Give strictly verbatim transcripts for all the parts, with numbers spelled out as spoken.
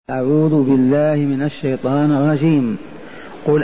أعوذ بالله من الشيطان الرجيم. قل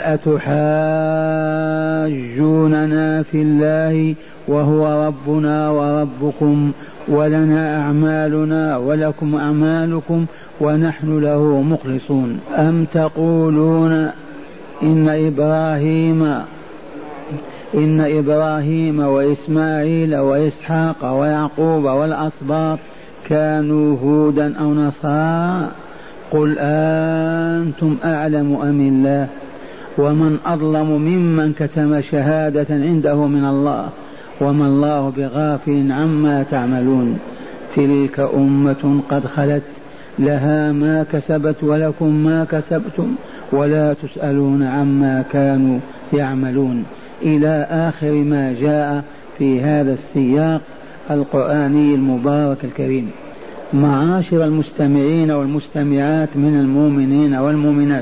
أتحاجوننا في الله وهو ربنا وربكم ولنا أعمالنا ولكم أعمالكم ونحن له مخلصون. أم تقولون إن إبراهيم إن إبراهيم وإسماعيل وإسحاق ويعقوب والأسباط كانوا هودا أو نصارى؟ قل أنتم أعلم أم الله؟ ومن أظلم ممن كتم شهادة عنده من الله وما الله بغافل عما تعملون. تلك أمة قد خلت لها ما كسبت ولكم ما كسبتم ولا تسألون عما كانوا يعملون، إلى آخر ما جاء في هذا السياق القرآني المبارك الكريم. معاشر المستمعين والمستمعات من المؤمنين والمؤمنات،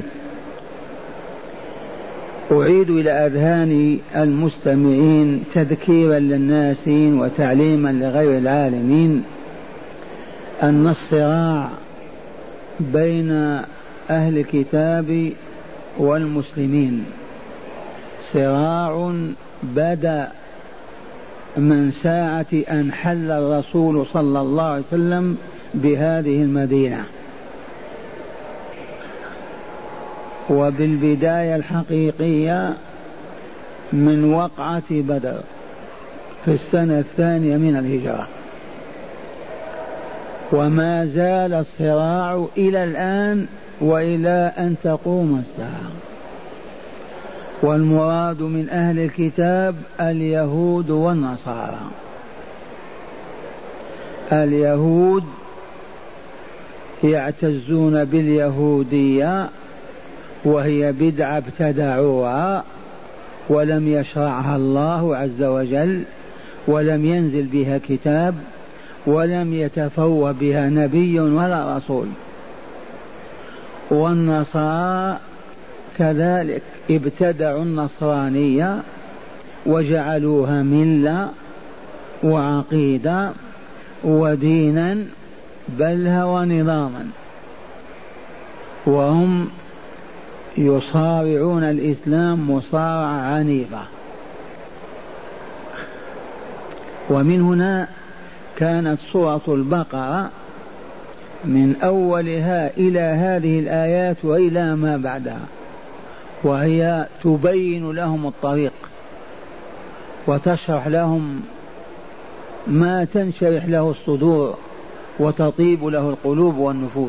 أعيد إلى أذهان المستمعين تذكيرا للناسين وتعليما لغير العالمين أن الصراع بين أهل الكتاب والمسلمين صراع بدأ من ساعة أن حل الرسول صلى الله عليه وسلم بهذه المدينة، وبالبداية الحقيقية من وقعة بدر في السنة الثانية من الهجرة، وما زال الصراع إلى الآن وإلى أن تقوم الساعة. والمراد من أهل الكتاب اليهود والنصارى. اليهود يعتزون باليهودية وهي بدعة ابتدعوها ولم يشرعها الله عز وجل ولم ينزل بها كتاب ولم يتفوه بها نبي ولا رسول. والنصارى كذلك ابتدعوا النصرانية وجعلوها ملة وعقيدة ودينا بل هو نظاما، وهم يصارعون الإسلام مصارعة عنيفة. ومن هنا كانت سورة البقرة من أولها إلى هذه الآيات وإلى ما بعدها، وهي تبين لهم الطريق وتشرح لهم ما تنشرح له الصدور وتطيب له القلوب والنفوس.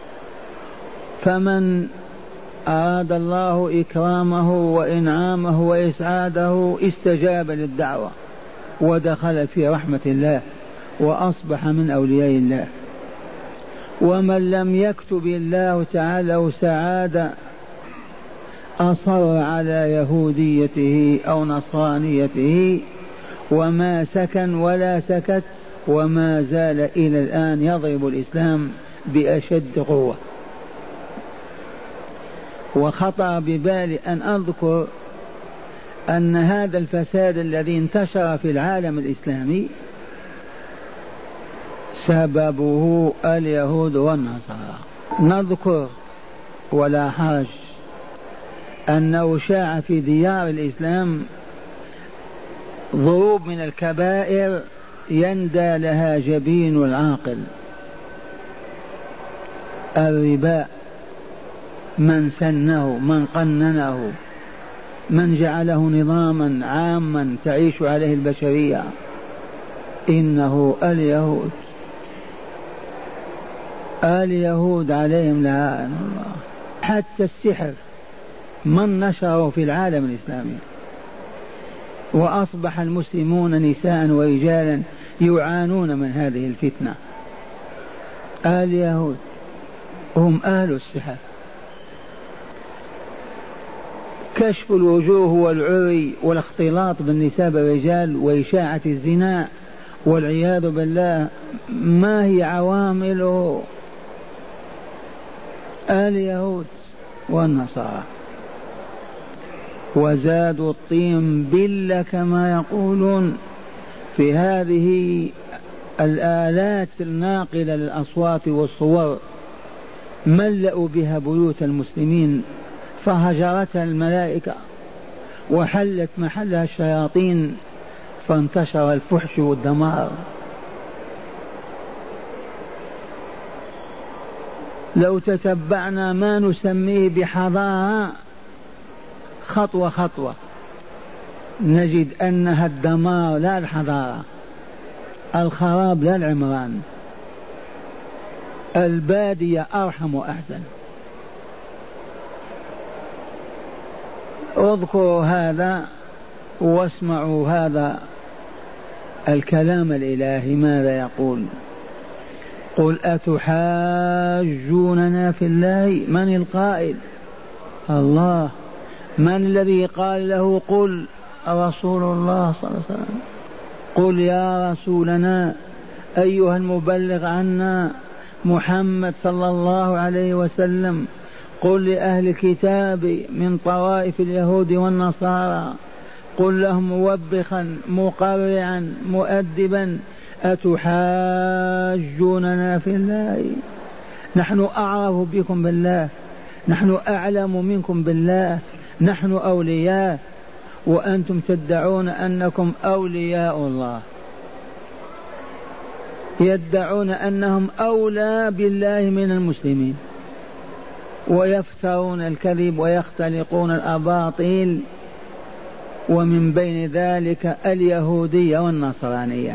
فمن أراد الله إكرامه وإنعامه وإسعاده استجاب للدعوة ودخل في رحمة الله وأصبح من أولياء الله. ومن لم يكتب الله تعالى سعادة أصر على يهوديته أو نصرانيته وما سكن ولا سكت، وما زال إلى الآن يضرب الإسلام بأشد قوة. وخطر ببالي أن أذكر أن هذا الفساد الذي انتشر في العالم الإسلامي سببه اليهود والنصارى. نذكر ولا حرج أنه شاع في ديار الإسلام ضروب من الكبائر يندى لها جبين العاقل: الربا، من سنه، من قننه، من جعله نظاما عاما تعيش عليه البشرية، إنه اليهود. اليهود عليهم لعنة الله. حتى السحر من نشره في العالم الإسلامي، وأصبح المسلمون نساء ورجالا يعانون من هذه الفتنة. اليهود هم أهل السحر. كشف الوجوه والعري والاختلاط بالنساء بالرجال وإشاعة الزنا والعياذ بالله ما هي عوامله؟ اليهود والنصارى. وزادوا الطين بلة كما يقولون في هذه الآلات الناقلة للأصوات والصور ملأوا بها بيوت المسلمين فهجرتها الملائكة وحلت محلها الشياطين فانتشر الفحش والدمار. لو تتبعنا ما نسميه بحضارة خطوة خطوة نجد أنها الدمار لا الحضارة، الخراب لا العمران، البادية أرحم وأحسن. اذكروا هذا واسمعوا هذا الكلام الإلهي ماذا يقول. قل أتحاجوننا في الله. من القائل؟ الله. من الذي قال له قل؟ رسول الله صلى الله عليه وسلم. قل يا رسولنا أيها المبلغ عنا محمد صلى الله عليه وسلم، قل لأهل الكتاب من طوائف اليهود والنصارى، قل لهم موبخا مقرعا مؤدبا أتحاجوننا في الله؟ نحن أعرف بكم بالله، نحن أعلم منكم بالله، نحن أولياء وأنتم تدعون أنكم أولياء الله، يدعون أنهم أولى بالله من المسلمين ويفترون الكذب ويختلقون الأباطيل، ومن بين ذلك اليهودية والنصرانية.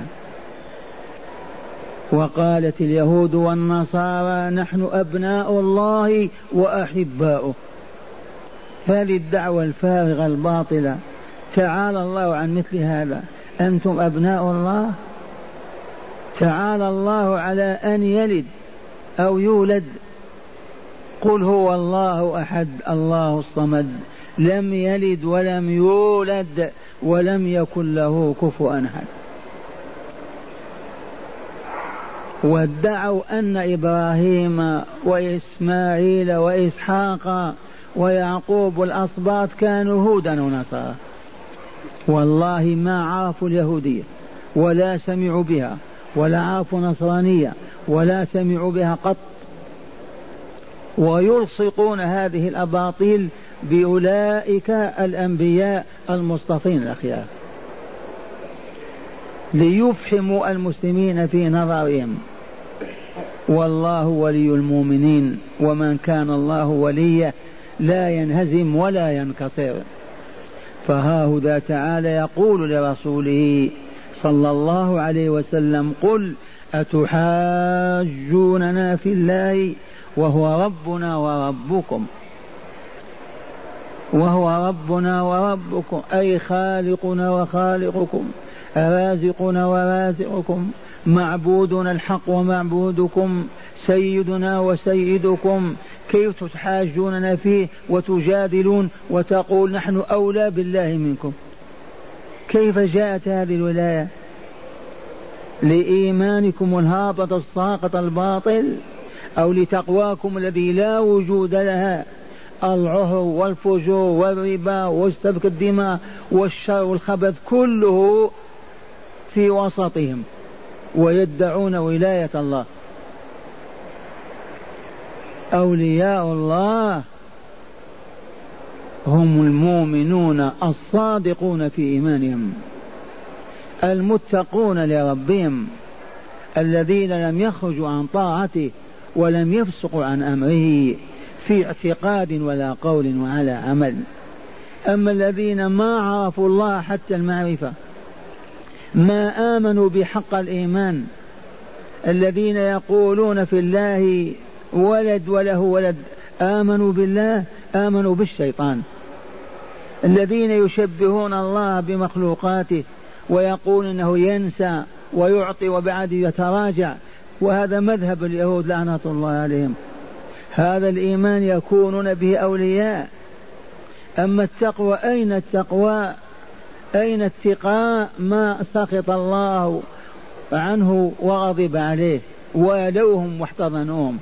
وقالت اليهود والنصارى نحن أبناء الله وأحباؤه. هذه الدعوة الفارغة الباطلة، تعالى الله عن مثل هذا. أنتم أبناء الله؟ تعالى الله على أن يلد أو يولد. قل هو الله أحد الله الصمد لم يلد ولم يولد ولم يكن له كفوا أحد. وادعوا أن إبراهيم وإسماعيل وإسحاق ويعقوب والأصباط كانوا هودا ونصارى. والله ما عرفوا اليهودية ولا سمعوا بها ولا عرفوا نصرانية ولا سمعوا بها قط، ويلصقون هذه الأباطيل بأولئك الأنبياء المصطفين الأخيار ليفحموا المسلمين في نظرهم. والله ولي المؤمنين، ومن كان الله وليه لا ينهزم ولا ينكسر. فهاهذا تعالى يقول لرسوله صلى الله عليه وسلم قل أتحاجوننا في الله وهو ربنا وربكم، وهو ربنا وربكم أي خالقنا وخالقكم، رازقنا ورازقكم، معبودنا الحق ومعبودكم، سيدنا وسيدكم. كيف تحاجوننا فيه وتجادلون وتقول نحن أولى بالله منكم؟ كيف جاءت هذه الولاية؟ لإيمانكم الهابط الساقط الباطل أو لتقواكم الذي لا وجود لها؟ العهر والفجور والربا وسفك الدماء والشر والخبث كله في وسطهم ويدعون ولاية الله. أولياء الله هم المؤمنون الصادقون في إيمانهم المتقون لربهم الذين لم يخرجوا عن طاعته ولم يفسقوا عن أمره في اعتقاد ولا قول وعلى عمل. أما الذين ما عرفوا الله حتى المعرفة، ما آمنوا بحق الإيمان، الذين يقولون في الله ولد وله ولد، آمنوا بالله آمنوا بالشيطان. الذين يشبهون الله بمخلوقاته ويقول إنه ينسى ويعطي وبعد يتراجع، وهذا مذهب اليهود لعنة الله عليهم. هذا الإيمان يكونون به أولياء. أما التقوى أين التقوى؟ أين اتقاء ما سخط الله عنه وغضب عليه والوهم واحتضنوهم؟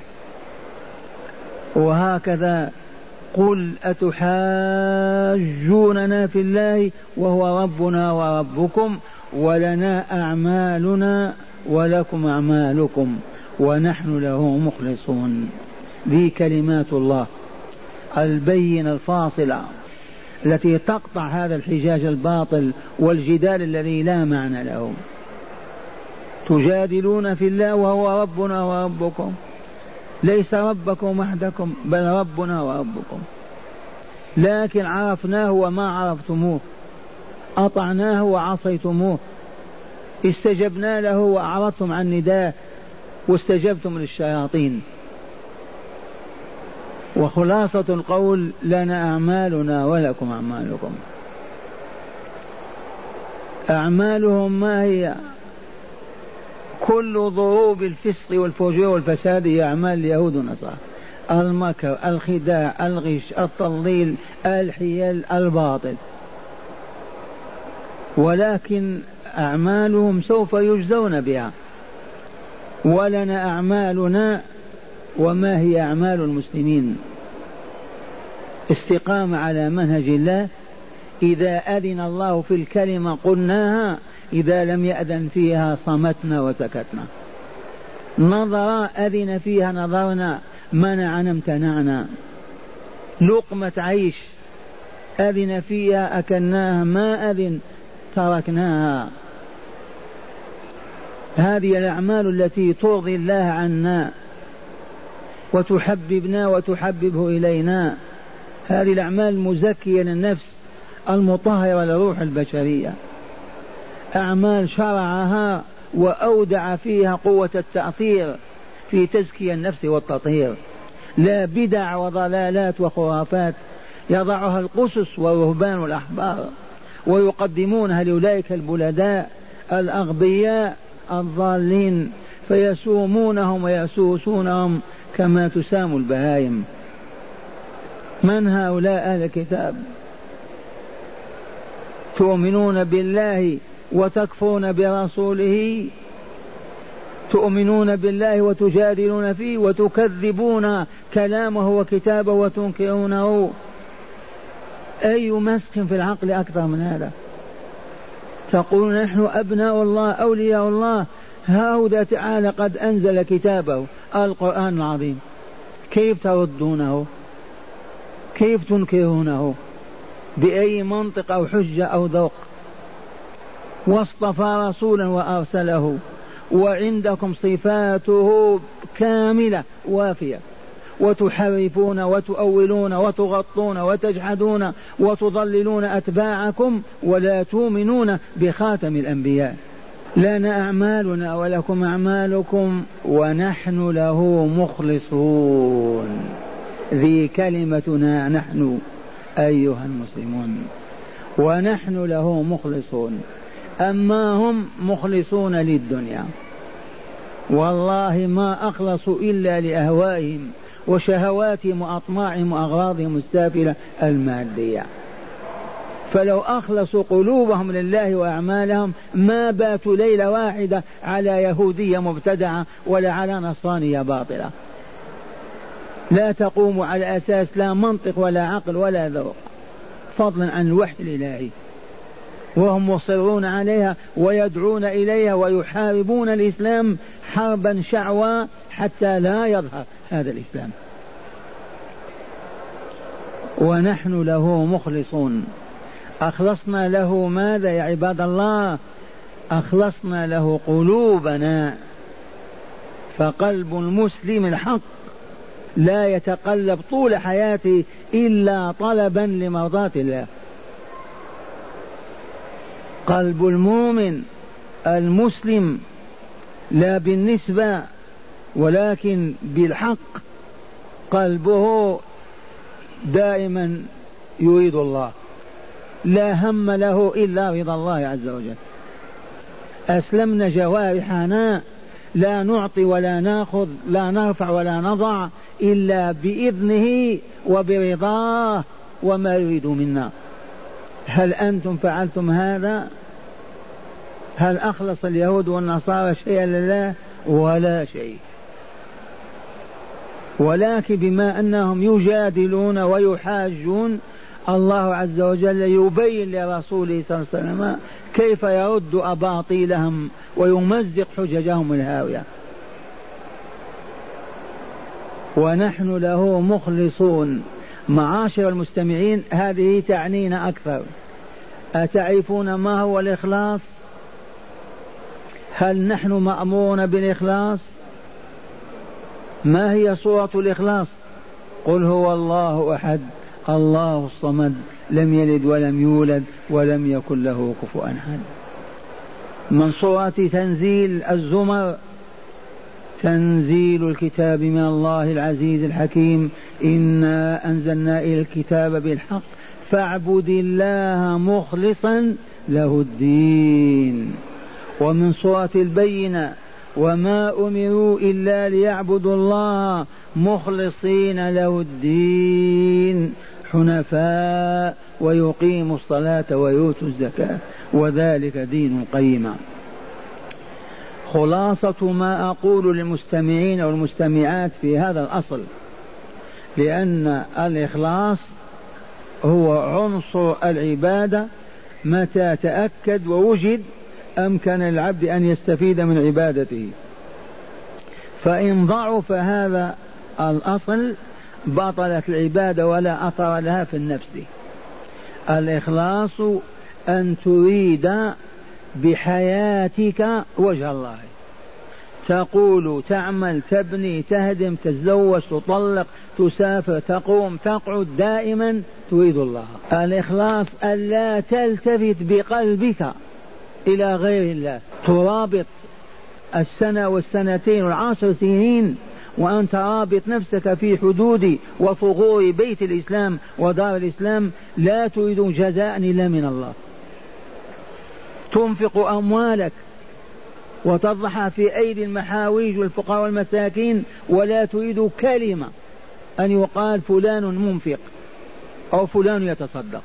وهكذا قل أتحاجوننا في الله وهو ربنا وربكم ولنا أعمالنا ولكم أعمالكم ونحن له مخلصون. ذي كلمات الله البينة الفاصلة التي تقطع هذا الحجاج الباطل والجدال الذي لا معنى له. تجادلون في الله وهو ربنا وربكم، ليس ربكم وحدكم بل ربنا وربكم، لكن عرفناه وما عرفتموه، أطعناه وعصيتموه، استجبنا له وأعرضتم عن نداه واستجبتم للشياطين. وخلاصة القول لنا أعمالنا ولكم أعمالكم. أعمالهم ما هي؟ كل ضروب الفسق والفجور والفساد هي أعمال اليهود والنصارى، المكر، الخداع، الغش، التضليل، الحيل، الباطل، ولكن أعمالهم سوف يجزون بها. ولنا أعمالنا. وما هي أعمال المسلمين؟ استقامة على منهج الله، إذا أذن الله في الكلمة قلناها، إذا لم يأذن فيها صمتنا وسكتنا. نظر أذن فيها نظرنا، منعنا امتنعنا. لقمة عيش أذن فيها أكلناها، ما أذن تركناها. هذه الأعمال التي ترضي الله عنا وتحببنا وتحببه إلينا، هذه الأعمال المزكية للنفس المطهرة للروح البشرية، أعمال شرعها وأودع فيها قوة التأثير في تزكية النفس والتطهير، لا بدع وضلالات وخرافات يضعها القسس والرهبان والأحبار ويقدمونها لأولئك البلداء الأغبياء الضالين، فيسومونهم ويسوسونهم كما تسام البهائم. من هؤلاء أهل الكتاب؟ تؤمنون بالله وتكفرون برسوله، تؤمنون بالله وتجادلون فيه وتكذبون كلامه وكتابه وتنكرونه. أي مسخ في العقل أكثر من هذا؟ تقولون نحن أبناء الله أولياء الله، هؤلاء تعالى قد أنزل كتابه القرآن العظيم، كيف تردونه؟ كيف تنكرونه؟ بأي منطق أو حجة أو ذوق؟ واصطفى رسولا وأرسله وعندكم صفاته كاملة وافية، وتحرفون وتؤولون وتغطون وتجحدون وتضللون أتباعكم ولا تؤمنون بخاتم الأنبياء. لنا أعمالنا ولكم أعمالكم ونحن له مخلصون. ذي كلمتنا نحن أيها المسلمون، ونحن له مخلصون. أما هم مخلصون للدنيا، والله ما أخلصوا إلا لأهوائهم وشهواتهم وأطماعهم وأغراضهم السافلة المادية. فلو أخلصوا قلوبهم لله وأعمالهم ما باتوا ليلة واحدة على يهودية مبتدعة ولا على نصرانية باطلة، لا تقوم على أساس لا منطق ولا عقل ولا ذوق، فضلا عن الوحي الإلهي، وهم مصرون عليها ويدعون إليها ويحاربون الإسلام حربا شعوى حتى لا يظهر هذا الإسلام. ونحن له مخلصون. أخلصنا له ماذا يا عباد الله؟ أخلصنا له قلوبنا. فقلب المسلم الحق لا يتقلب طول حياته إلا طلبا لمرضاة الله. قلب المؤمن المسلم لا بالنسبة ولكن بالحق، قلبه دائما يريد الله، لا هم له إلا رضا الله عز وجل. أسلمنا جوارحنا، لا نعطي ولا ناخذ، لا نرفع ولا نضع إلا بإذنه وبرضاه وما يريد منا. هل أنتم فعلتم هذا؟ هل أخلص اليهود والنصارى شيئا لله؟ ولا شيء. ولكن بما أنهم يجادلون ويحاجون، الله عز وجل يبين لرسوله صلى الله عليه وسلم كيف يرد أباطيلهم ويمزق حججهم الهاوية. ونحن له مخلصون. معاشر المستمعين، هذه تعنينا أكثر. أتعرفون ما هو الإخلاص؟ هل نحن مأمورون بالإخلاص؟ ما هي صورة الإخلاص؟ قل هو الله أحد الله الصمد لم يلد ولم يولد ولم يكن له كفوا أحد. من صورة تنزيل الزمر: تنزيل الكتاب من الله العزيز الحكيم، إنا أنزلنا إلى الكتاب بالحق فاعبد الله مخلصا له الدين. ومن سورة البينة: وما أمروا إلا ليعبدوا الله مخلصين له الدين حنفاء ويقيموا الصلاة ويؤتوا الزكاة وذلك دين القيمة. خلاصة ما أقول للمستمعين والمستمعات في هذا الأصل، لأن الإخلاص هو عنصر العبادة، متى تأكد ووجد أمكن العبد أن يستفيد من عبادته. فإن ضعف هذا الأصل بطلت العبادة ولا أثر لها في النفس. الإخلاص أن تريد بحياتك وجه الله، تقول تعمل تبني تهدم تتزوج تطلق تسافر تقوم تقعد دائما تريد الله. الإخلاص أن لا تلتفت بقلبك إلى غير الله، ترابط السنة والسنتين والعشر سنين وأنت رابط نفسك في حدود وثغور بيت الإسلام ودار الإسلام، لا تريد جزاء إلا من الله. تنفق أموالك وتضعها في أيدي المحاويج والفقراء والمساكين ولا تريد كلمة أن يقال فلان منفق أو فلان يتصدق.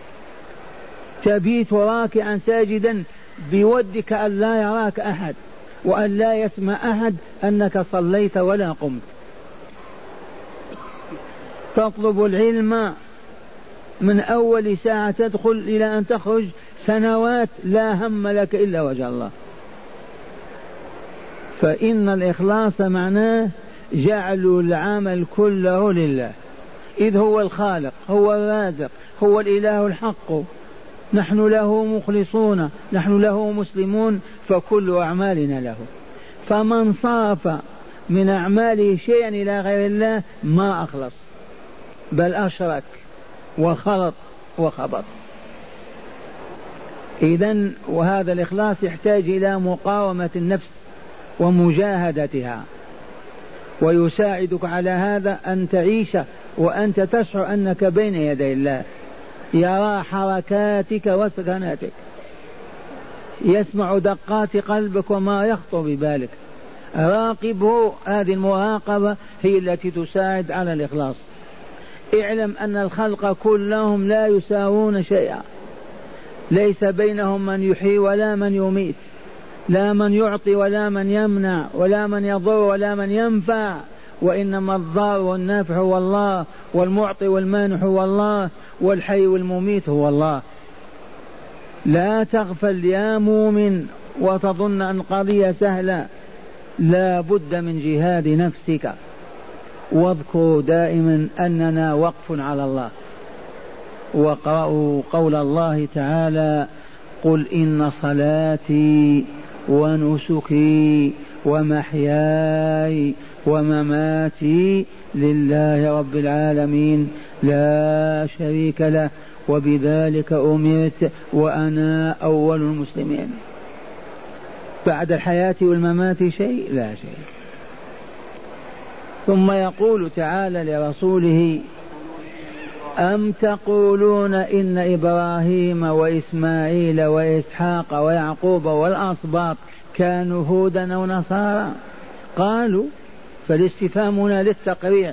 تبيت راكعا ساجدا بودك أن لا يراك أحد وأن لا يسمع أحد أنك صليت ولا قمت. تطلب العلم من أول ساعة تدخل إلى أن تخرج سنوات لا هم لك إلا وجه الله. فإن الإخلاص معناه جعل العمل كله لله، إذ هو الخالق هو الرازق هو الإله الحق، نحن له مخلصون نحن له مسلمون، فكل أعمالنا له. فمن صرف من أعماله شيئا إلى غير الله ما أخلص بل أشرك وخلط وخبط. إذن وهذا الإخلاص يحتاج إلى مقاومة النفس ومجاهدتها، ويساعدك على هذا أن تعيش وأنت تشعر أنك بين يدي الله، يرى حركاتك وسكناتك، يسمع دقات قلبك وما يخطر ببالك. راقبه. هذه المراقبة هي التي تساعد على الإخلاص. اعلم أن الخلق كلهم لا يساوون شيئا، ليس بينهم من يحيي ولا من يميت، لا من يعطي ولا من يمنع ولا من يضر ولا من ينفع، وإنما الضار والنافع هو الله، والمعطي والمانح هو الله، والحي والمميت هو الله. لا تغفل يا مؤمن وتظن أن قضية سهلة، لا بد من جهاد نفسك. واذكروا دائما أننا وقف على الله. وقرأوا قول الله تعالى: قل إن صلاتي ونسكي ومحياي ومماتي لله رب العالمين لا شريك له وبذلك أمرت وأنا أول المسلمين. بعد الحياة والممات شيء؟ لا شيء. ثم يقول تعالى لرسوله: أم تقولون إن إبراهيم وإسماعيل وإسحاق ويعقوب والأسباط كانوا هودا أو نصارى؟ قالوا، فالاستفهام هنا للتقريع.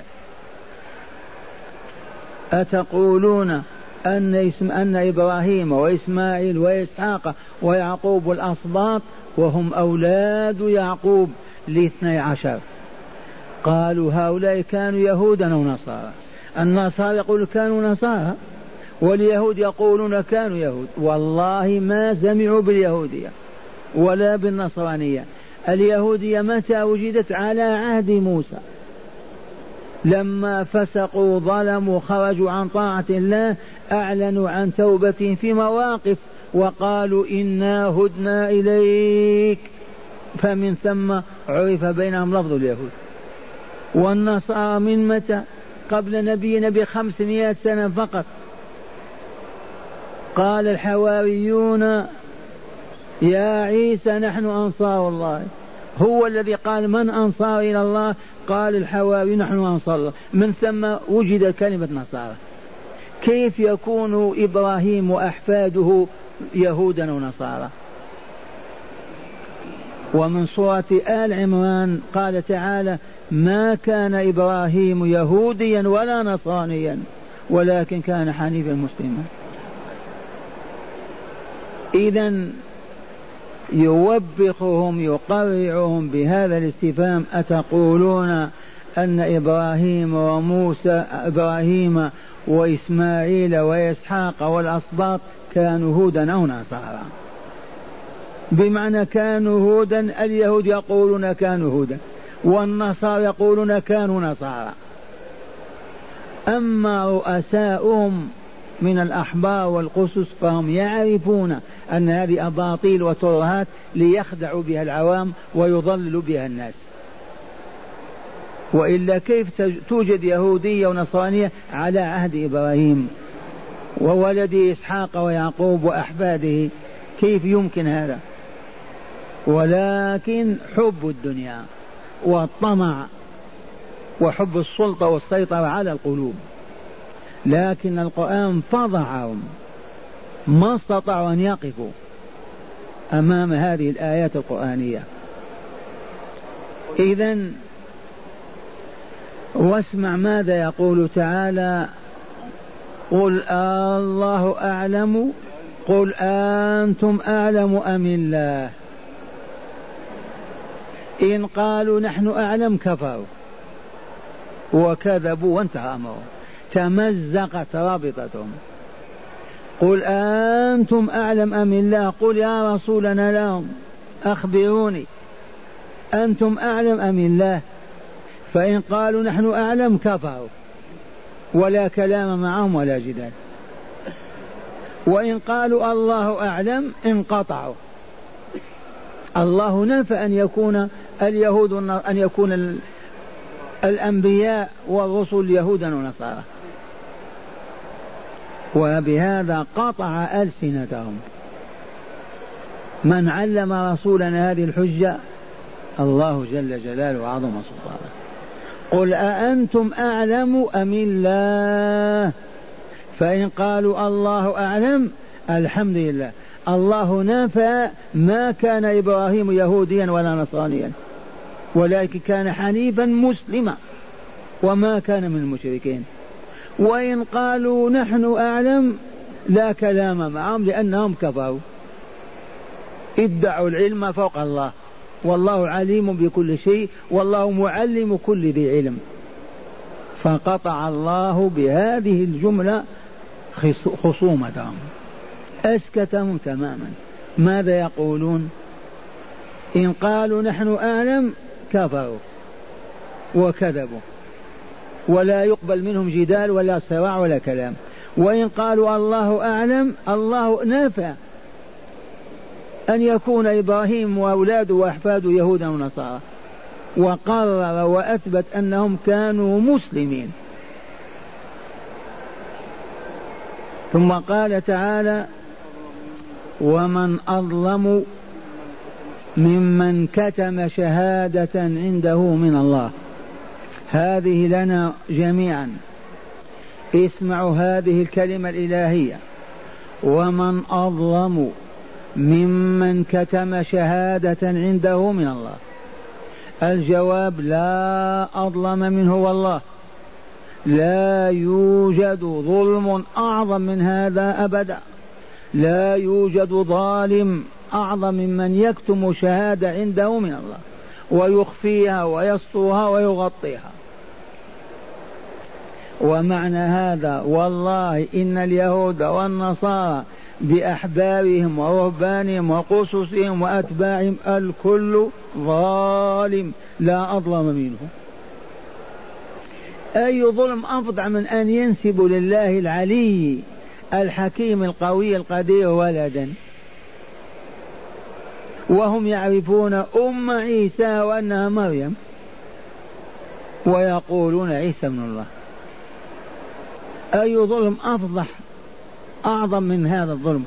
أتقولون أن, اسم أن إبراهيم وإسماعيل وإسحاق ويعقوب الأسباط وهم أولاد يعقوب لاثني عشر؟ قالوا هؤلاء كانوا يهودا أو نصارى. النصارى يقولون كانوا نصارى، واليهود يقولون كانوا يهود. والله ما سمعوا باليهودية ولا بالنصرانية. اليهودية متى وجدت؟ على عهد موسى، لما فسقوا ظلموا خرجوا عن طاعة الله أعلنوا عن توبة في مواقف وقالوا إنا هدنا إليك، فمن ثم عرف بينهم لفظ اليهود. والنصارى من متى؟ قبل نبينا بخمسمائة سنة فقط. قال الحواريون يا عيسى نحن أنصار الله، هو الذي قال من أنصار إلى الله؟ قال الحواري نحن أنصار الله، من ثم وجد كلمة نصارى. كيف يكون إبراهيم وأحفاده يهودا ونصارى؟ ومن سورة آل عمران قال تعالى ما كان إبراهيم يهوديا ولا نصرانيا ولكن كان حنيفا مسلما. إذن يوبخهم يقرعهم بهذا الاستفهام: أتقولون أن إبراهيم وموسى إبراهيم وإسماعيل وإسحاق والأسباط كانوا هودا أو نصارى؟ بمعنى كانوا هودا، اليهود يقولون كانوا هودا والنصارى يقولون كانوا نصارى. أما رؤساؤهم من الأحبار والقسس فهم يعرفون أن هذه أباطيل وترهات ليخدعوا بها العوام ويضللوا بها الناس. وإلا كيف توجد يهودية ونصرانية على عهد إبراهيم وولده إسحاق ويعقوب وأحفاده؟ كيف يمكن هذا؟ ولكن حب الدنيا والطمع وحب السلطة والسيطرة على القلوب. لكن القرآن فضحهم، ما استطاعوا أن يقفوا أمام هذه الآيات القرآنية. إذن واسمع ماذا يقول تعالى: قل الله أعلم قل أنتم أعلم أم الله. إن قالوا نحن أعلم كفروا وكذبوا وانتهى أمرهم، تمزقت رابطتهم. قل أنتم أعلم أم الله، قل يا رسولنا لهم أخبروني أنتم أعلم أم الله. فإن قالوا نحن أعلم كفروا ولا كلام معهم ولا جدال، وإن قالوا الله أعلم انقطعوا. الله نفى أن يكون اليهود أن يكون الأنبياء والرسل يهودا ونصارى، وبهذا قطع ألسنتهم. من علم رسولنا هذه الحجة؟ الله جل جلاله وعظم سلطانه. قل أأنتم أعلم أم الله. فإن قالوا الله أعلم الحمد لله، الله نفى ما كان إبراهيم يهوديا ولا نصرانيا ولكن كان حنيفا مسلما وما كان من المشركين. وإن قالوا نحن أعلم لا كلام معهم لأنهم كفروا، ادعوا العلم فوق الله، والله عليم بكل شيء والله معلم كل ذي علم. فقطع الله بهذه الجملة خصومتهم، أسكتهم تماما. ماذا يقولون؟ إن قالوا نحن أعلم كفروا وكذبوا ولا يقبل منهم جدال ولا صراع ولا كلام. وإن قالوا الله أعلم، الله نافع أن يكون إبراهيم وأولاده وأحفاده يهودا ونصارى، وقرر وأثبت أنهم كانوا مسلمين. ثم قال تعالى: ومن أظلم ممن كتم شهادة عنده من الله. هذه لنا جميعا، اسمعوا هذه الكلمة الإلهية: ومن أظلم ممن كتم شهادة عنده من الله. الجواب: لا أظلم منه والله، لا يوجد ظلم أعظم من هذا أبدا. لا يوجد ظالم أعظم ممن يكتم شهادة عنده من الله ويخفيها ويسطرها ويغطيها. ومعنى هذا والله إن اليهود والنصارى بأحبارهم ورهبانهم وقصصهم وأتباعهم الكل ظالم لا أظلم منه. أي ظلم أفظع من أن ينسب لله العلي الحكيم القوي القدير ولدا، وهم يعرفون أم عيسى وأنها مريم ويقولون عيسى ابن الله. أي ظلم أفضح أعظم من هذا الظلم؟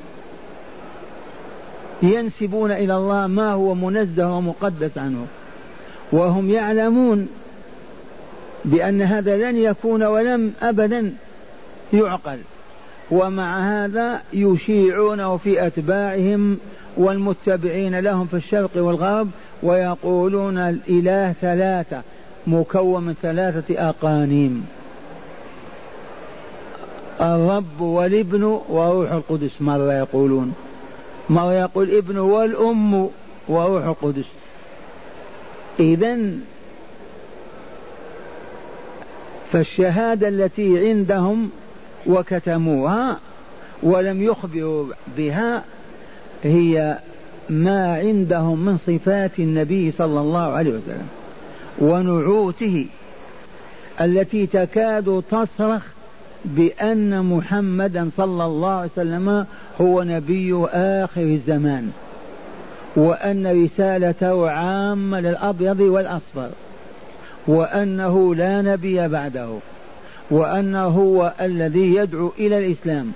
ينسبون إلى الله ما هو منزه ومقدس عنه، وهم يعلمون بأن هذا لن يكون ولم أبدا يعقل، ومع هذا يشيعونه في أتباعهم والمتبعين لهم في الشرق والغرب، ويقولون الإله ثلاثة مكون من ثلاثة أقانيم، الرب والابن وروح القدس. مرة يقولون مرة يقول ابن والأم وروح القدس. إذن فالشهادة التي عندهم وكتموها ولم يخبروا بها هي ما عندهم من صفات النبي صلى الله عليه وسلم ونعوته التي تكاد تصرخ بأن محمدا صلى الله عليه وسلم هو نبي آخر الزمان، وأن رسالته عامة للأبيض والأصفر، وأنه لا نبي بعده، وأنه هو الذي يدعو إلى الإسلام.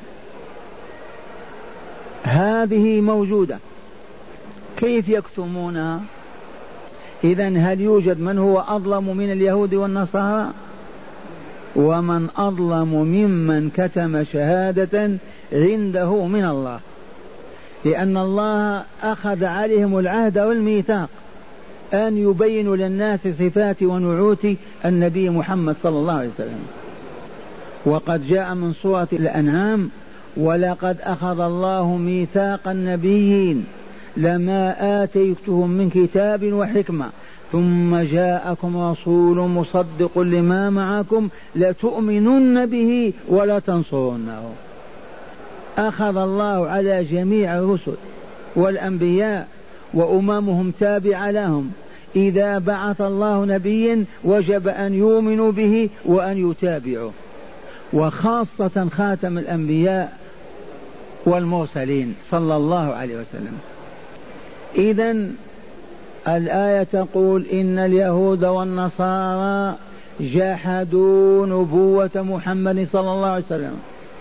هذه موجودة، كيف يكتمونها؟ إذن هل يوجد من هو أظلم من اليهود والنصارى؟ ومن أظلم ممن كتم شهادة عنده من الله، لأن الله أخذ عليهم العهد والميثاق أن يبينوا للناس صفات ونعوت النبي محمد صلى الله عليه وسلم. وقد جاء من سورة الأنعام: ولقد أخذ الله ميثاق النبيين لما آتيتهم من كتاب وحكمة ثم جاءكم رسول مصدق لما معكم لتؤمنن به ولا تنصرنه. أخذ الله على جميع الرسل والأنبياء وأممهم تابعة لهم، إذا بعث الله نبيا وجب أن يؤمنوا به وأن يتابعوا، وخاصة خاتم الأنبياء والمرسلين صلى الله عليه وسلم. إذن الآية تقول إن اليهود والنصارى جحدوا نبوة محمد صلى الله عليه وسلم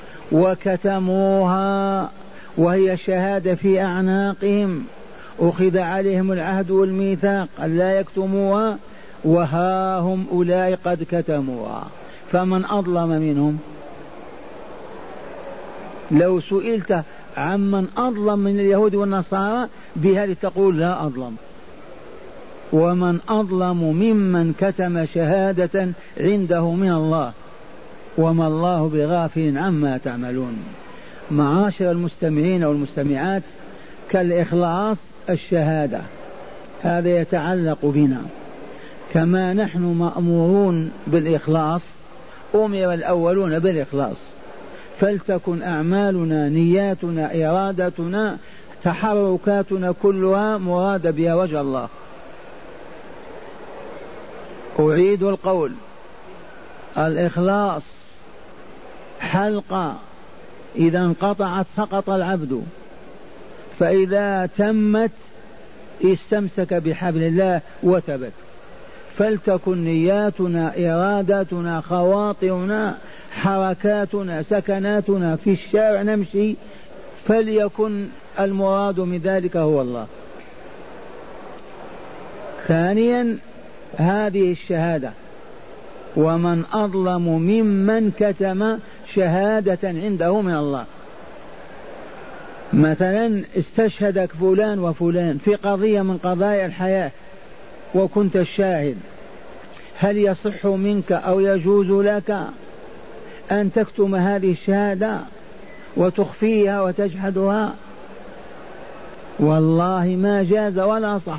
وكتموها، وهي شهادة في أعناقهم، أخذ عليهم العهد والميثاق أن لا يكتموها، وها هم أولئك قد كتموها. فمن أظلم منهم؟ لو سئلت عمن أظلم من اليهود والنصارى بهذه تقول لا أظلم. ومن أظلم ممن كتم شهادة عنده من الله، وما الله بغافل عما تعملون. معاشر المستمعين والمستمعات، كالإخلاص الشهادة هذا يتعلق بنا، كما نحن مأمورون بالإخلاص أمر الأولون بالإخلاص، فلتكن أعمالنا نياتنا إرادتنا تحركاتنا كلها مراد بها وجه الله. أعيد القول: الإخلاص حلقة إذا انقطعت سقط العبد، فإذا تمت استمسك بحبل الله وثبت. فلتكن نياتنا إراداتنا خواطرنا حركاتنا سكناتنا، في الشارع نمشي فليكن المراد من ذلك هو الله. ثانيا هذه الشهادة: ومن أظلم ممن كتم شهادة عنده من الله. مثلا استشهدك فلان وفلان في قضية من قضايا الحياة وكنت الشاهد، هل يصح منك أو يجوز لك أن تكتم هذه الشهادة وتخفيها وتجحدها؟ والله ما جاز ولا صح.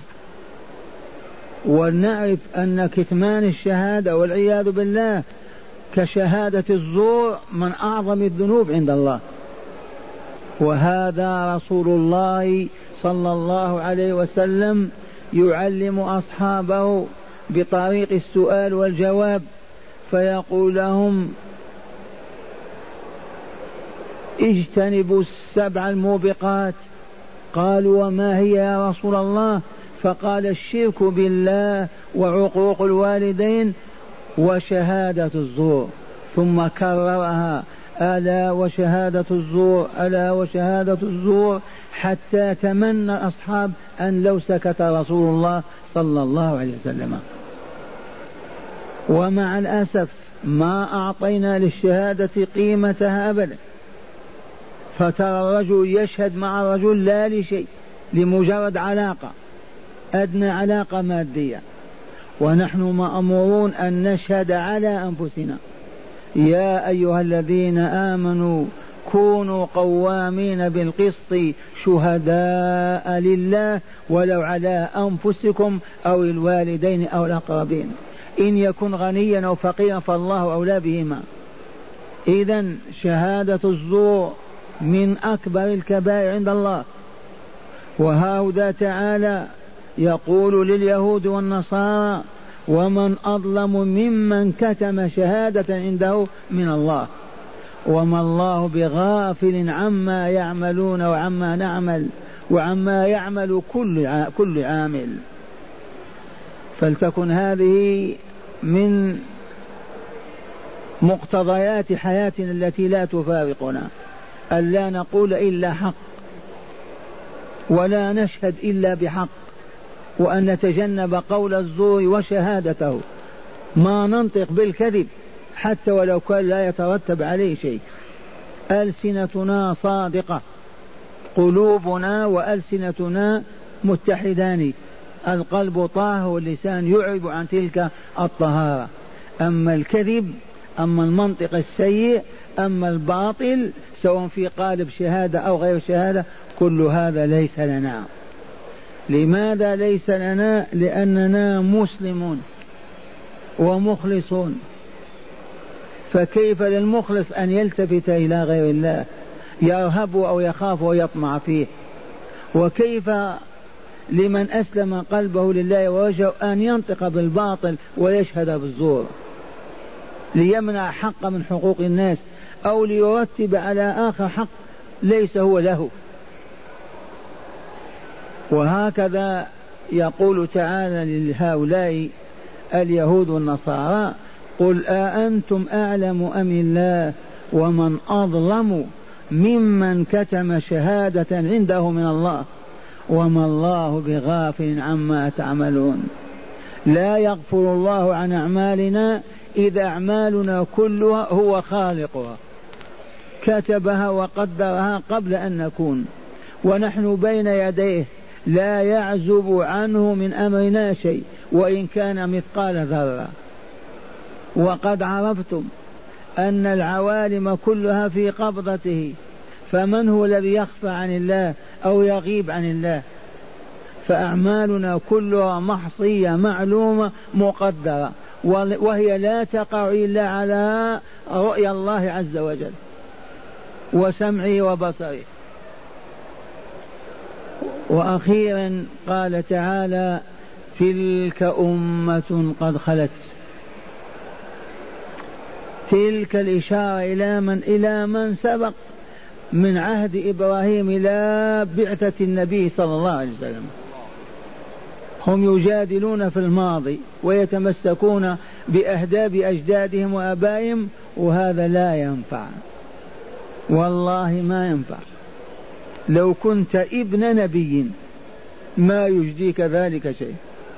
ونعرف أن كتمان الشهادة والعياذ بالله كشهادة الزور من أعظم الذنوب عند الله. وهذا رسول الله صلى الله عليه وسلم يعلم أصحابه بطريق السؤال والجواب فيقول لهم اجتنبوا السبع الموبقات. قالوا وما هي يا رسول الله؟ فقال الشرك بالله وعقوق الوالدين وشهادة الزور، ثم كررها ألا وشهادة الزور ألا وشهادة الزور، حتى تمنى أصحاب أن لو سكت رسول الله صلى الله عليه وسلم. ومع الأسف ما أعطينا للشهادة قيمتها أبدا، فترى الرجل يشهد مع الرجل لا لشيء، لمجرد علاقة، أدنى علاقة مادية، ونحن مأمورون أن نشهد على أنفسنا. يا أيها الذين آمنوا كونوا قوامين بالقسط شهداء لله ولو على أنفسكم أو الوالدين أو الأقربين، إن يكن غنيا أو فقيرا فالله أولى بهما. إذن شهادة الزور من أكبر الكبائر عند الله. وهذا تعالى يقول لليهود والنصارى ومن أظلم ممن كتم شهادة عنده من الله وما الله بغافل عما يعملون وعما نعمل وعما يعمل كل كل عامل. فلتكن هذه من مقتضيات حياتنا التي لا تفارقنا، ألا نقول إلا حق ولا نشهد إلا بحق، وأن نتجنب قول الزور وشهادته، ما ننطق بالكذب حتى ولو كان لا يترتب عليه شيء. ألسنتنا صادقة، قلوبنا وألسنتنا متحدان، القلب طاهر واللسان يعرب عن تلك الطهارة. أما الكذب، أما المنطق السيء، أما الباطل سواء في قالب شهادة أو غير شهادة، كل هذا ليس لنا. لماذا ليس لنا؟ لأننا مسلمون ومخلصون، فكيف للمخلص أن يلتفت إلى غير الله يرهب أو يخاف ويطمع فيه؟ وكيف لمن أسلم قلبه لله ووجهه أن ينطق بالباطل ويشهد بالزور ليمنع حق من حقوق الناس أو ليرتب على آخر حق ليس هو له؟ وهكذا يقول تعالى لهؤلاء اليهود والنصارى قل أأنتم أعلم أم الله ومن أظلم ممن كتم شهادة عنده من الله وما الله بغافل عما تعملون. لا يغفر الله عن أعمالنا إذا أعمالنا كلها هو خالقها، كتبها وقدرها قبل أن نكون، ونحن بين يديه لا يعزب عنه من أمرنا شيء وإن كان مثقال ذرة. وقد عرفتم أن العوالم كلها في قبضته، فمن هو الذي يخفى عن الله أو يغيب عن الله؟ فأعمالنا كلها محصية معلومة مقدرة، وهي لا تقع إلا على رؤيا الله عز وجل وسمعه وبصره. وأخيرا قال تعالى تلك أمة قد خلت. تلك الإشارة إلى من إلى من سبق من عهد إبراهيم إلى بعثة النبي صلى الله عليه وسلم. هم يجادلون في الماضي ويتمسكون بأهداب أجدادهم وآبائهم، وهذا لا ينفع، والله ما ينفع. لو كنت ابن نبي ما يجديك ذلك شيء.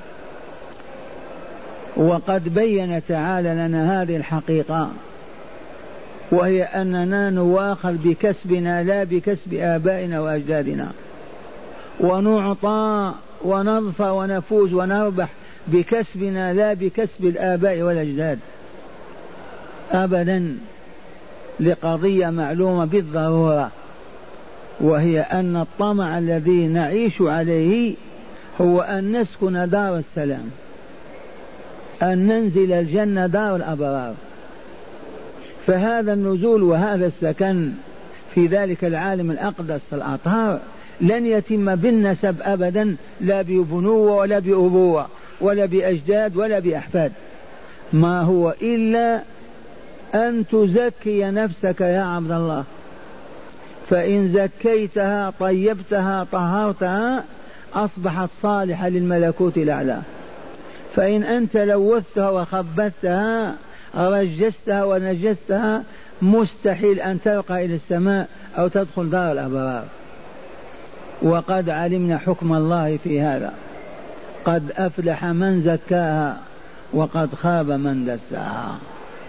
وقد بين تعالى لنا هذه الحقيقة، وهي أننا نواخل بكسبنا لا بكسب آبائنا وأجدادنا، ونعطى ونظفر ونفوز ونربح بكسبنا لا بكسب الآباء والأجداد أبدا، لقضية معلومة بالضرورة، وهي أن الطمع الذي نعيش عليه هو أن نسكن دار السلام، أن ننزل الجنة دار الأبرار. فهذا النزول وهذا السكن في ذلك العالم الأقدس الأطهار لن يتم بالنسب أبدا، لا ببنوة ولا بأبوة ولا بأجداد ولا بأحفاد، ما هو إلا أن تزكي نفسك يا عبد الله، فإن زكيتها طيبتها طهرتها أصبحت صالحة للملكوت الأعلى. فإن أنت لوثتها وخبثتها رجستها ونجستها مستحيل أن ترقى إلى السماء أو تدخل دار الأبرار. وقد علمنا حكم الله في هذا، قد أفلح من زكاها وقد خاب من دساها.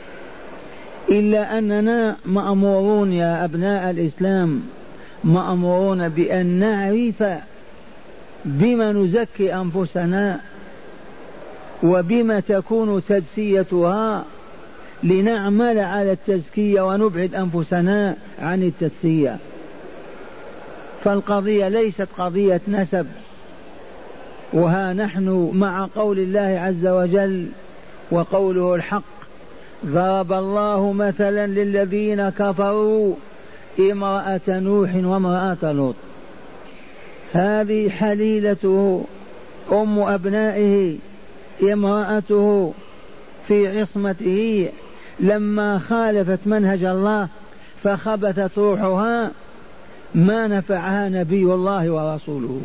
إلا أننا مأمورون يا أبناء الإسلام، مأمورون بأن نعرف بما نزكي أنفسنا وبما تكون تدسيتها لنعمل على التزكية ونبعد أنفسنا عن التدسية. فالقضية ليست قضية نسب. وها نحن مع قول الله عز وجل وقوله الحق: ضرب الله مثلا للذين كفروا امرأة نوح وامرأة لوط. هذه حليلته أم أبنائه امرأته في عصمته، لما خالفت منهج الله فخبثت روحها ما نفعها نبي الله ورسوله.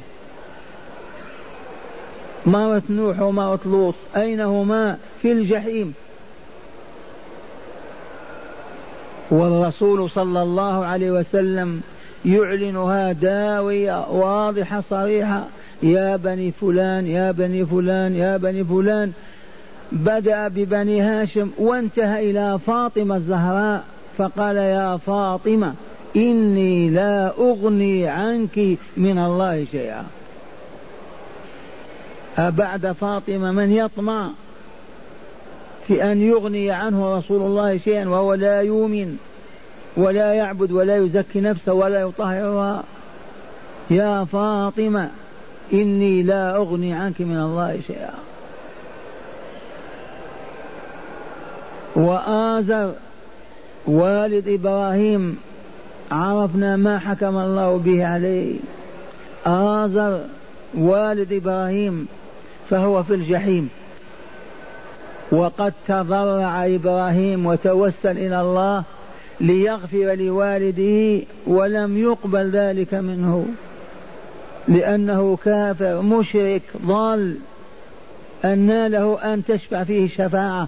مرت نوح ومرت لوط أين هما؟ في الجحيم. والرسول صلى الله عليه وسلم يعلنها داوية واضحة صريحة: يا بني فلان يا بني فلان يا بني فلان. بدأ ببني هاشم وانتهى إلى فاطمة الزهراء فقال: يا فاطمة إني لا أغني عنك من الله شيئا. أبعد فاطمة من يطمع في أن يغني عنه رسول الله شيئا وهو لا يؤمن ولا يعبد ولا يزكي نفسه ولا يطهرها؟ يا فاطمة إني لا أغني عنك من الله شيئا. وآزر والد إبراهيم عرفنا ما حكم الله به عليه. آزر والد إبراهيم فهو في الجحيم، وقد تضرع إبراهيم وتوسل إلى الله ليغفر لوالده ولم يقبل ذلك منه لأنه كافر مشرك ضال، أن له أن تشفع فيه شفاعة.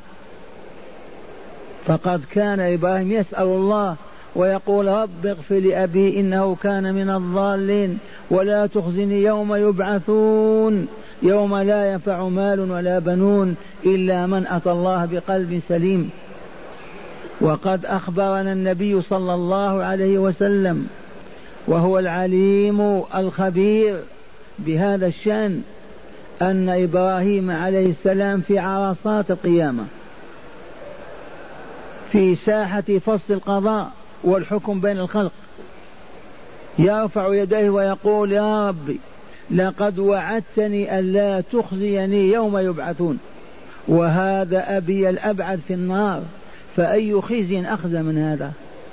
فقد كان إبراهيم يسأل الله ويقول: رب اغفر لأبي إنه كان من الضالين ولا تخزني يوم يبعثون يوم لا ينفع مال ولا بنون إلا من أتى الله بقلب سليم. وقد أخبرنا النبي صلى الله عليه وسلم وهو العليم الخبير بهذا الشأن أن إبراهيم عليه السلام في عرصات القيامة في ساحة فصل القضاء والحكم بين الخلق يرفع يديه ويقول: يا ربي لقد وعدتني ألا تخزيني يوم يبعثون وهذا أبي الأبعد في النار، فأي خزي أخذ من هذا؟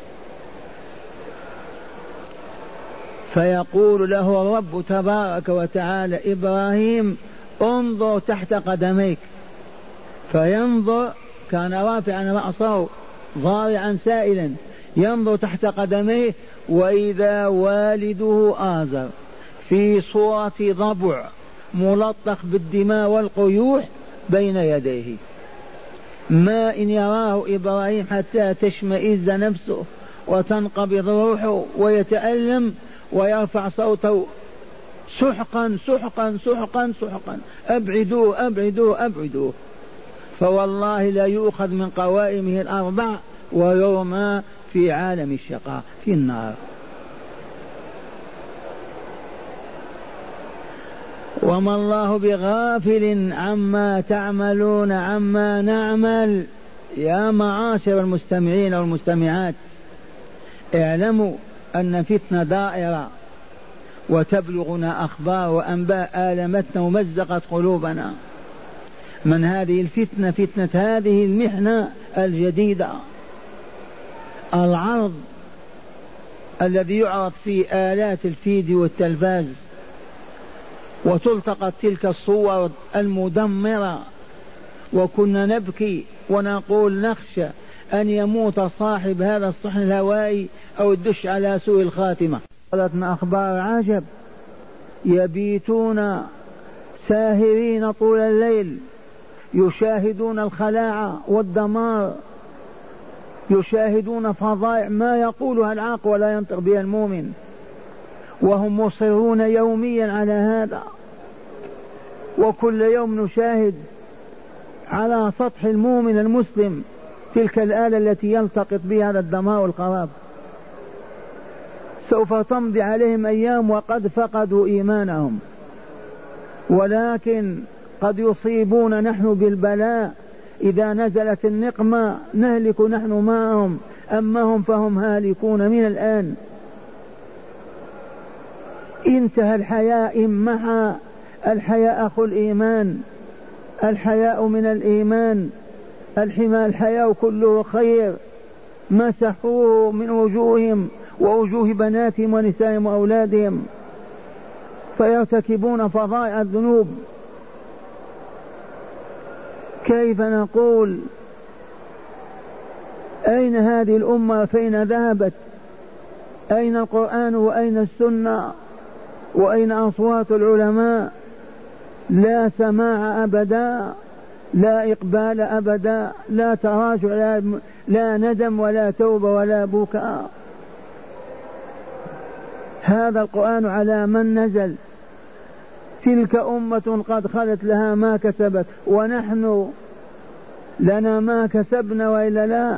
فيقول له الرب تبارك وتعالى: إبراهيم انظر تحت قدميك. فينظر، كان رافعا رأسه ضارعا سائلا، ينظر تحت قدميه وإذا والده آزر في صورة ضبع ملطخ بالدماء والقيوح بين يديه. ما إن يراه إبراهيم حتى تشمئز نفسه وتنقبض روحه ويتألم ويرفع صوته: سحقا سحقا سحقا سحقا، أبعدوه أبعدوه أبعدوه. فوالله لا يؤخذ من قوائمه الأربع ويرمى في عالم الشقاء في النار. وما الله بغافل عما تعملون عما نعمل. يا معاشر المستمعين والمستمعات، اعلموا أن فتنة دائرة وتبلغنا أخبار وأنباء آلمتنا ومزقت قلوبنا. من هذه الفتنة فتنة هذه المحنة الجديدة، العرض الذي يعرض في آلات الفيديو والتلفاز وتلتقط تلك الصور المدمرة وكنا نبكي ونقول نخشى أن يموت صاحب هذا الصحن الهوائي أو الدش على سوء الخاتمة. قالتنا أخبار عجب، يبيتون ساهرين طول الليل يشاهدون الخلاعة والدمار، يشاهدون فظائع ما يقولها العاقل ولا ينطق بها المؤمن، وهم مصرون يوميا على هذا. وكل يوم نشاهد على سطح المؤمن المسلم تلك الآلة التي يلتقط بها هذا الدمار والخراب. سوف تمضي عليهم أيام وقد فقدوا إيمانهم، ولكن قد يصيبون نحن بالبلاء، إذا نزلت النقمة نهلك نحن معهم، أما هم فهم هالكون من الآن. انتهى الحياء مع الحياء أخو الإيمان، الحياء من الإيمان، الحياء كله خير، مسحوه من وجوههم ووجوه بناتهم ونسائهم وأولادهم فيرتكبون فظائع الذنوب. كيف نقول أين هذه الأمة؟ فين ذهبت؟ أين القرآن وأين السنة وأين أصوات العلماء؟ لا سماع أبدا، لا إقبال أبدا، لا تراجع، لا, لا ندم ولا توبة ولا بكاء. هذا القرآن على من نزل؟ تلك أمة قد خلت لها ما كسبت ونحن لنا ما كسبنا وإلا لا.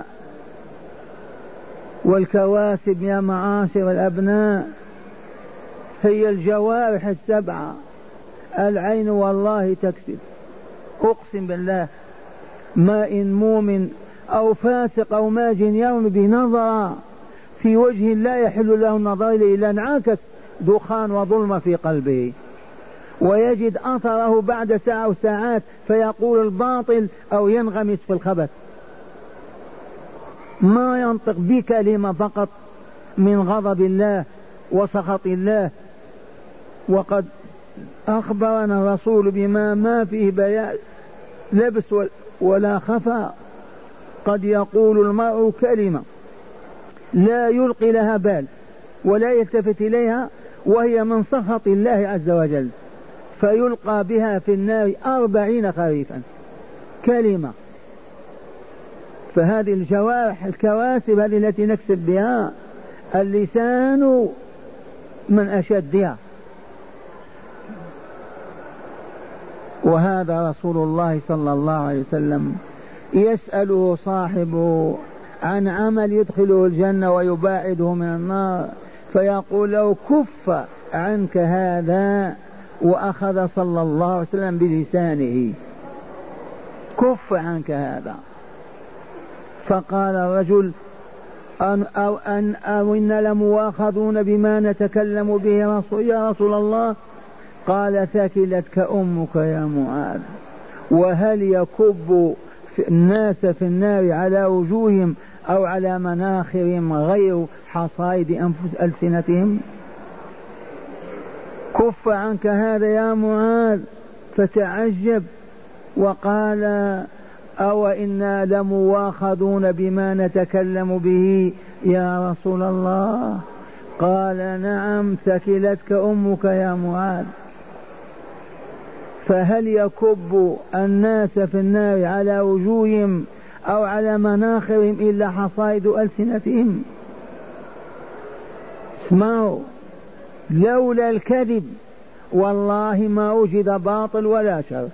والكواسب يا معاشر الأبناء هي الجوارح السبعة. العين والله تكسب، أقسم بالله، ما إن مؤمن أو فاسق أو ماج يوم بنظر في وجه لا يحل له النظر إليه إلا انعكس دخان وظلمة في قلبه، ويجد أثره بعد ساعة أو ساعات فيقول الباطل أو ينغمس في الخبث، ما ينطق بكلمة فقط من غضب الله وسخط الله. وقد أخبرنا الرسول بما ما فيه بيان لبس ولا خفى. قد يقول المرء كلمة لا يلقي لها بال ولا يلتفت إليها وهي من سخط الله عز وجل، فيلقى بها في النار أربعين خريفا كلمة. فهذه الجوارح الكواسب هذه التي نكسب بها، اللسان من أشدها. وهذا رسول الله صلى الله عليه وسلم يسأله صاحبه عن عمل يدخله الجنة ويباعده من النار، فيقول له كف عنك هذا، وأخذ صلى الله عليه وسلم بلسانه كف عنك هذا. فقال الرجل أن أو أن أو إن لمؤاخذون بما نتكلم به رسول يا رسول الله. قال ثكلتك أمك يا معاذ. وهل يكب الناس في النار على وجوههم أو على مناخرهم غير حصائد أنفس ألسنتهم؟ كف عنك هذا يا معاذ. فتعجب وقال أو إنا لمواخذون بما نتكلم به يا رسول الله؟ قال نعم ثكلتك أمك يا معاذ. فهل يكب الناس في النار على وجوههم أو على مناخرهم إلا حصائد ألسنتهم؟ اسمعوا، لولا الكذب والله ما وجد باطل ولا شر.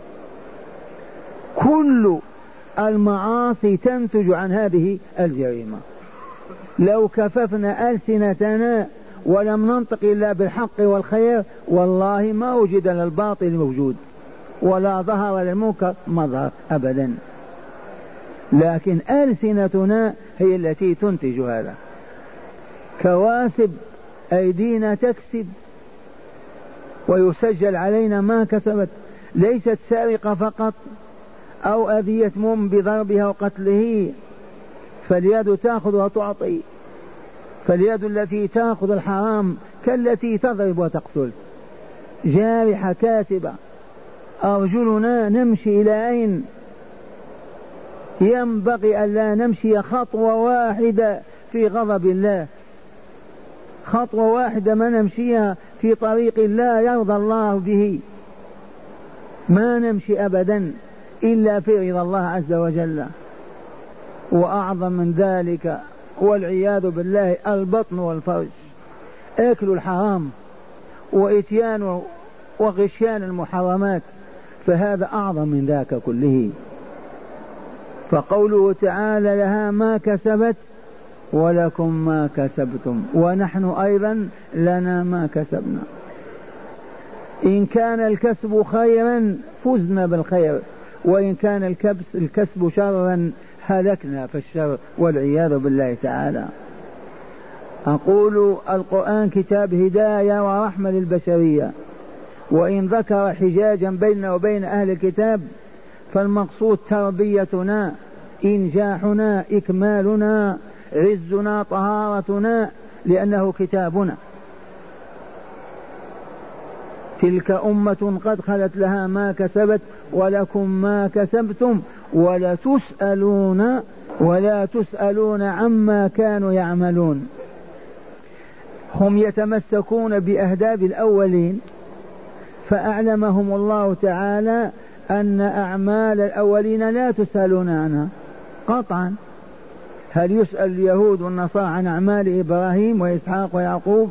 كل المعاصي تنتج عن هذه الجريمة. لو كففنا ألسنتنا ولم ننطق إلا بالحق والخير والله ما وجد للباطل موجود ولا ظهر للمنكر مظهر أبدا، لكن ألسنتنا هي التي تنتج هذا. كواسب أيدينا تكسب ويسجل علينا ما كسبت. ليست سارقة فقط أو أذية مؤمن بضربها وقتله، فاليد تأخذ وتعطي، فاليد التي تأخذ الحرام كالتي تضرب وتقتل. جارحة كاسبة. أرجلنا نمشي إلى أين؟ ينبغي أن لا نمشي خطوة واحدة في غضب الله، خطوة واحدة ما نمشيها في طريق لا يرضى الله به، ما نمشي أبدا إلا في رضا الله عز وجل. وأعظم من ذلك والعياذ بالله البطن والفرج، أكل الحرام وإتيان وغشيان المحرمات، فهذا أعظم من ذاك كله. فقوله تعالى لها ما كسبت ولكم ما كسبتم ونحن أيضا لنا ما كسبنا. إن كان الكسب خيرا فزنا بالخير، وإن كان الكسب شرا هلكنا في الشر والعياذ بالله تعالى. أقول القرآن كتاب هداية ورحمة للبشرية، وإن ذكر حجاجا بيننا وبين أهل الكتاب فالمقصود تربيتنا، إنجاحنا، إكمالنا، عزنا، طهارتنا، لأنه كتابنا. تلك أمة قد خلت لها ما كسبت ولكم ما كسبتم ولا تسألون ولا تسألون عما كانوا يعملون. هم يتمسكون بأهداب الأولين، فأعلمهم الله تعالى أن أعمال الأولين لا تسألون عنها قطعا. هل يسأل اليهود والنصارى عن أعمال إبراهيم وإسحاق ويعقوب؟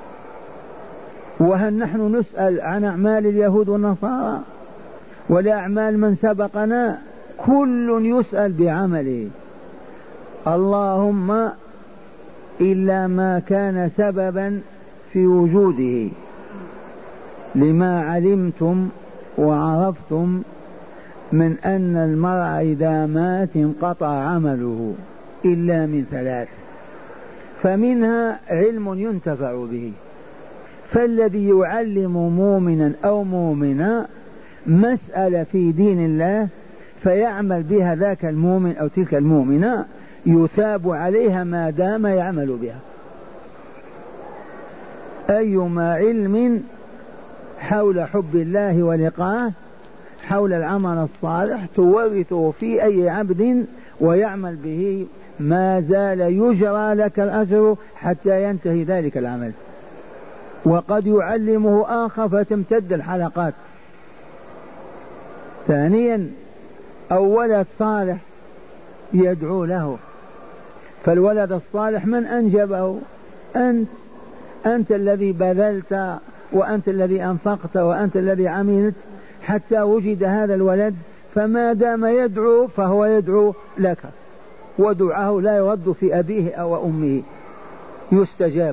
وهل نحن نسأل عن أعمال اليهود والنصارى ولا أعمال من سبقنا؟ كل يسأل بعمله، اللهم إلا ما كان سببا في وجوده، لما علمتم وعرفتم من أن المرء إذا مات انقطع عمله إلا من ثلاث، فمنها علم ينتفع به، فالذي يعلم مؤمنا أو مؤمنا مسألة في دين الله فيعمل بها ذاك المؤمن أو تلك المؤمنة يثاب عليها ما دام يعمل بها. أيما علم حول حب الله ولقاه، حول العمل الصالح، تورثه في أي عبد ويعمل به، ما زال يجرى لك الأجر حتى ينتهي ذلك العمل. وقد يعلمه آخر فتمتد الحلقات. ثانيا أو ولد صالح يدعو له، فالولد الصالح من أنجبه؟ أنت أنت الذي بذلت، وأنت الذي أنفقت، وأنت الذي عملت حتى وجد هذا الولد، فما دام يدعو فهو يدعو لك، ودعاه لا يرد في أبيه أو أمه، يستجاب.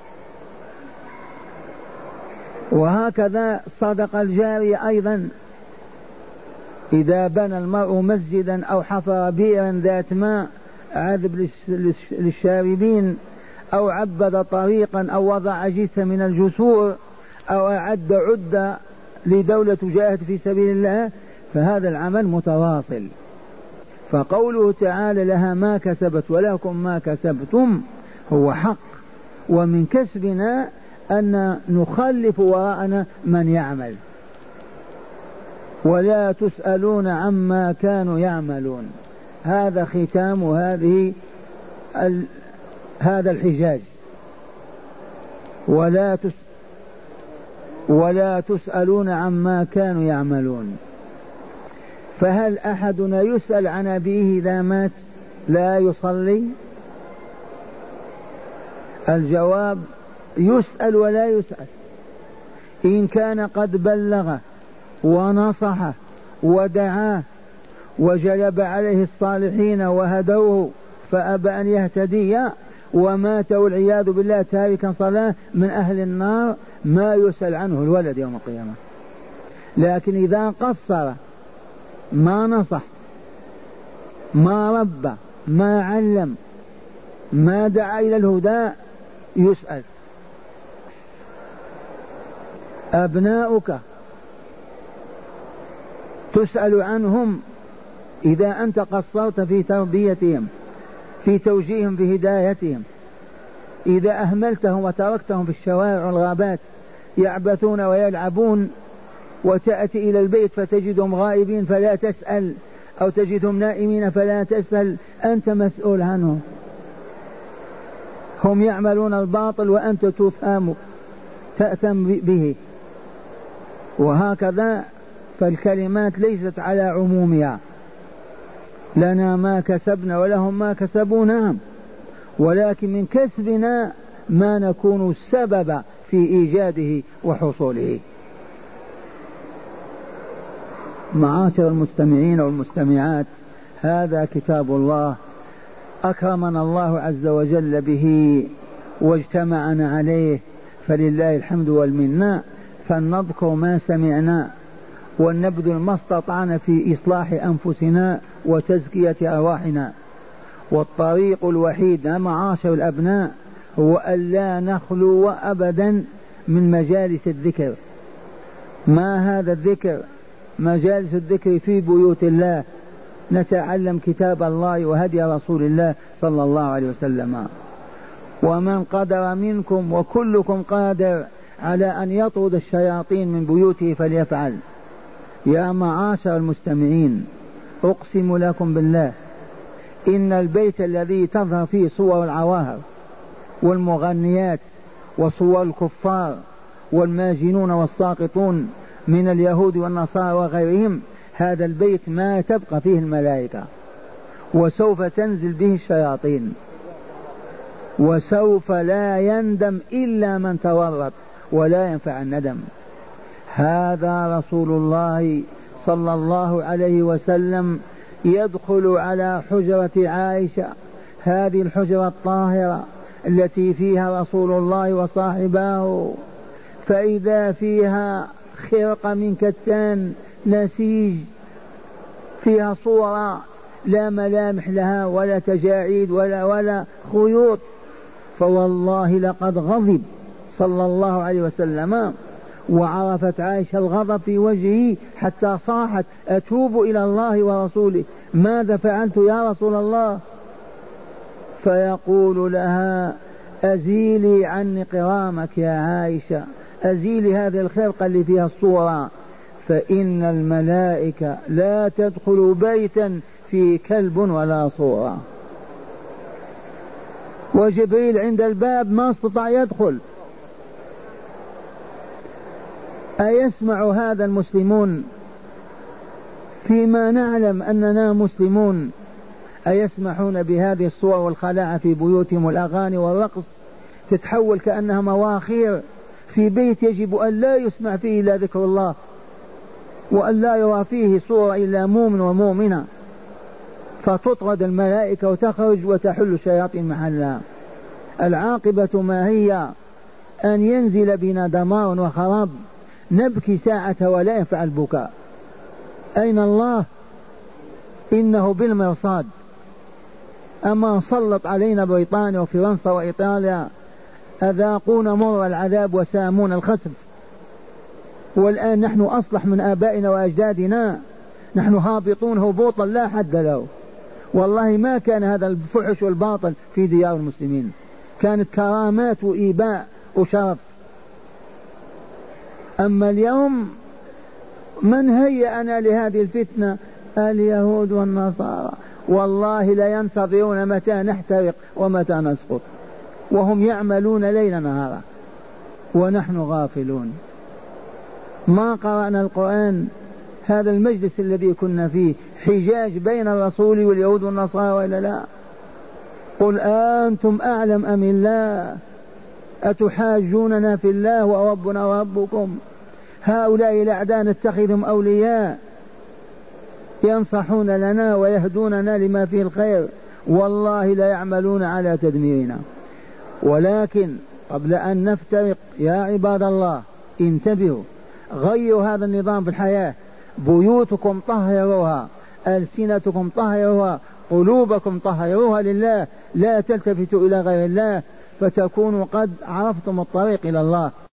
وهكذا صدق الجارية أيضا، إذا بنى المرء مسجدا أو حفر بئرا ذات ماء عذب للشاربين، أو عبد طريقا، أو وضع جثة من الجسور، أو أعد عدة لدولة تجاهد في سبيل الله، فهذا العمل متواصل. فقوله تعالى لها ما كسبت ولكم ما كسبتم هو حق، ومن كسبنا أن نخلف وراءنا من يعمل. ولا تسألون عما كانوا يعملون، هذا ختام هذه ال... هذا الحجاج. ولا تس... ولا تسألون عما كانوا يعملون. فهل أحدنا يسأل عن أبيه إذا مات لا يصلي؟ الجواب يسأل ولا يسأل. إن كان قد بلغ ونصح ودعاه وجلب عليه الصالحين وهدوه فأبى أن يهتدي ومات والعياذ بالله تاركا صلاة من أهل النار، ما يسأل عنه الولد يوم القيامة. لكن إذا قصر، ما نصح، ما ربى، ما علم، ما دعا إلى الهدى، يسأل. أبناؤك تسأل عنهم إذا أنت قصرت في تربيتهم، في توجيههم، في هدايتهم. إذا أهملتهم وتركتهم في الشوارع والغابات يعبثون ويلعبون، وتأتي إلى البيت فتجدهم غائبين، فلا تسأل أو تجدهم نائمين فلا تسأل، أنت مسؤول عنهم. هم يعملون الباطل وأنت تفهم تأثم به. وهكذا فالكلمات ليست على عمومها، لنا ما كسبنا ولهم ما كسبوا، نعم، ولكن من كسبنا ما نكون السبب في إيجاده وحصوله. معاشر المستمعين والمستمعات، هذا كتاب الله أكرمنا الله عز وجل به واجتمعنا عليه، فلله الحمد والمنة. فلنذكر ما سمعنا ولنبذل ما استطعنا في إصلاح أنفسنا وتزكية أرواحنا. والطريق الوحيد معاشر الأبناء هو ألا نخلو أبدا من مجالس الذكر. ما هذا الذكر؟ مجالس الذكر في بيوت الله، نتعلم كتاب الله وهدي رسول الله صلى الله عليه وسلم. ومن قدر منكم وكلكم قادر على أن يطرد الشياطين من بيوته فليفعل. يا معاشر المستمعين، أقسم لكم بالله إن البيت الذي تظهر فيه صور العواهر والمغنيات وصور الكفار والماجنون والساقطون من اليهود والنصارى وغيرهم، هذا البيت ما تبقى فيه الملائكة، وسوف تنزل به الشياطين، وسوف لا يندم إلا من تورط ولا ينفع الندم. هذا رسول الله صلى الله عليه وسلم يدخل على حجرة عائشة، هذه الحجرة الطاهرة التي فيها رسول الله وصاحباه، فإذا فيها خرقة من كتان نسيج، فيها صورة لا ملامح لها ولا تجاعيد ولا ولا خيوط، فوالله لقد غضب صلى الله عليه وسلم، وعرفت عائشة الغضب في وجهه حتى صاحت: أتوب إلى الله ورسوله، ماذا فعلت يا رسول الله؟ فيقول لها: أزيلي عني قرامك يا عائشة، أزيلي هذه الخرقة اللي فيها الصورة، فإن الملائكة لا تدخل بيتا فيه كلب ولا صورة. وجبريل عند الباب ما استطاع يدخل. أيسمع هذا المسلمون فيما نعلم أننا مسلمون؟ أيسمحون بهذه الصور والخلاعة في بيوتهم والأغاني والرقص تتحول كأنها مواخير في بيت يجب أن لا يسمع فيه إلا ذكر الله، وأن لا يرى فيه صورة إلا مؤمن ومؤمنة، فتطرد الملائكة وتخرج وتحل الشياطين محلها. العاقبة ما هي؟ أن ينزل بنا دمار وخراب، نبكي ساعة ولا ينفع البكاء. أين الله؟ إنه بالمرصاد. أما سلط علينا بريطانيا وفرنسا وإيطاليا، أذاقونا مر العذاب وسامون الخسف، والآن نحن أصلح من آبائنا وأجدادنا، نحن هابطون هبوطا لا حد له. والله ما كان هذا الفحش والباطل في ديار المسلمين، كانت كرامات وإيباء وشرف. أما اليوم من هيأنا لهذه الفتنة؟ اليهود والنصارى. والله لا ينتظرون متى نحترق ومتى نسقط، وهم يعملون ليل نهارا ونحن غافلون. ما قرأنا القرآن. هذا المجلس الذي كنا فيه حجاج بين الرسول واليهود والنصارى وإلا لا؟ قل أنتم أعلم أم الله؟ أتحاجوننا في الله وربنا وربكم؟ هؤلاء الأعداء نتخذهم أولياء ينصحون لنا ويهدوننا لما فيه الخير، والله لا يعملون على تدميرنا. ولكن قبل أن نفترق يا عباد الله انتبهوا، غيروا هذا النظام في الحياة. بيوتكم طهروها، ألسنتكم طهروها، قلوبكم طهروها لله، لا تلتفتوا إلى غير الله، فتكونوا قد عرفتم الطريق إلى الله.